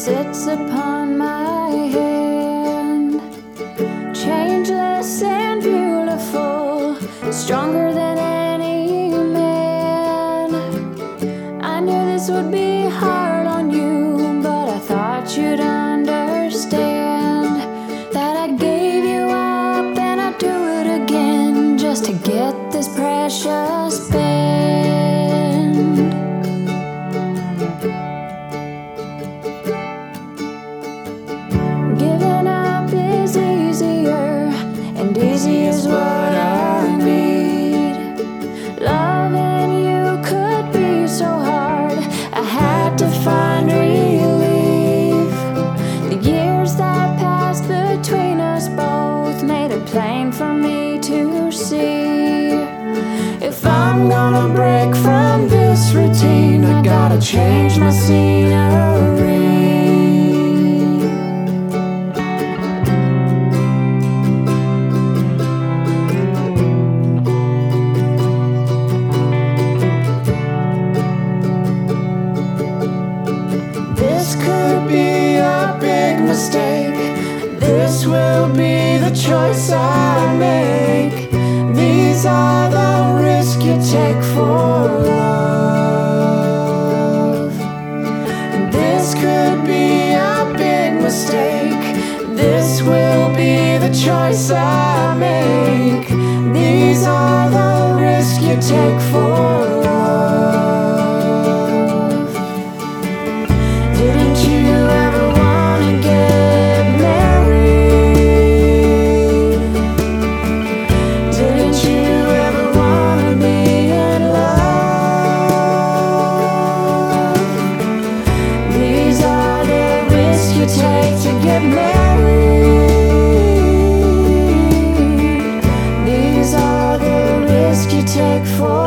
sits upon my hand, changeless and beautiful, stronger than any man. I knew this would be hard on you, but I thought you'd understand that I gave you up and I'd do it again just to get this precious band. Giving up is easier, and easy is what I need. Loving you could be so hard, I had to find relief. The years that passed between us both made it plain for me to see. If I'm gonna break from this routine, I gotta change my scenery. This could be a big mistake. This will be the choice I make. These are the risks you take for love. This could be a big mistake. This will be the choice I make. These are the risks you take for love. Didn't you ever wanna get married? Didn't you ever wanna be in love? These are the risks you take to get married. These are the risks you take for